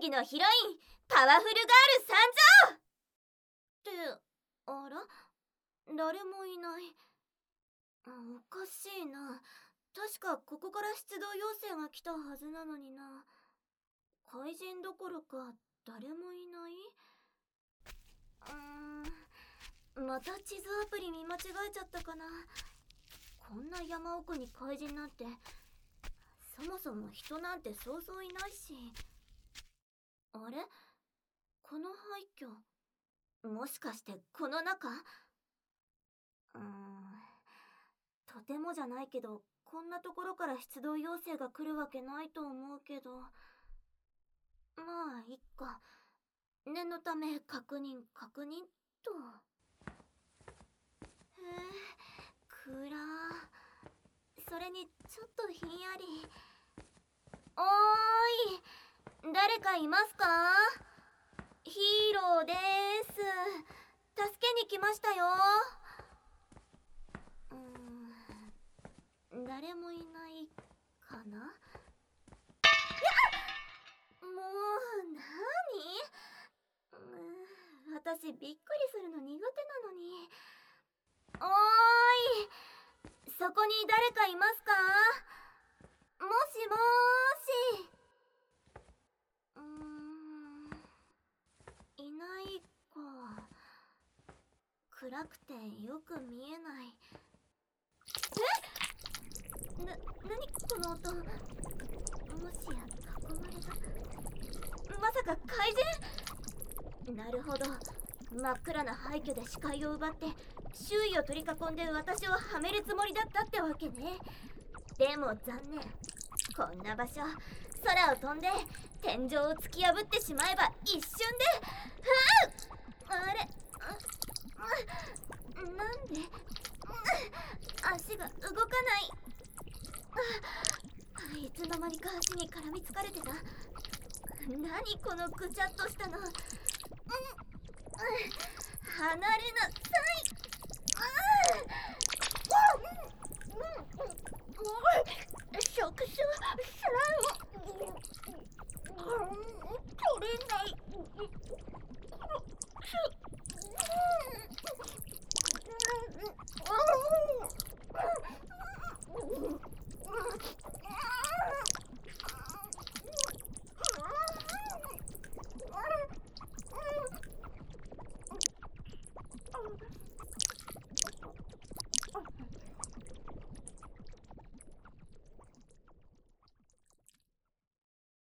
議のヒロインパワフルガール参上ってあら誰もいない。おかしいな。確かここから出動要請が来たはずなのにな。怪人どころか誰もいない。また地図アプリ見間違えちゃったかな。こんな山奥に怪人なんて、そもそも人なんてそうそういないし。あれ？この廃墟、もしかしてこの中？とてもじゃないけど、こんなところから出動要請が来るわけないと思うけど。まあいっか。念のため確認と。暗。それにちょっとひんやり。おーい、誰かいますか？ヒーローです。助けに来ましたよ。誰もいないかな。もうなに？私びっくりするの苦手なのに。おーい、そこに誰かいますか？もしもーし。いないか。暗くてよく見えない。なにこの音。もしや囲まれた？まさか怪人？なるほど。真っ暗な廃墟で視界を奪って周囲を取り囲んで私をはめるつもりだったってわけね。でも残念。こんな場所、空を飛んで天井を突き破ってしまえば一瞬で。あれ、なんで足が動かない。いつの間にか足に絡みつかれてた。何このぐちゃっとしたの。離れなさ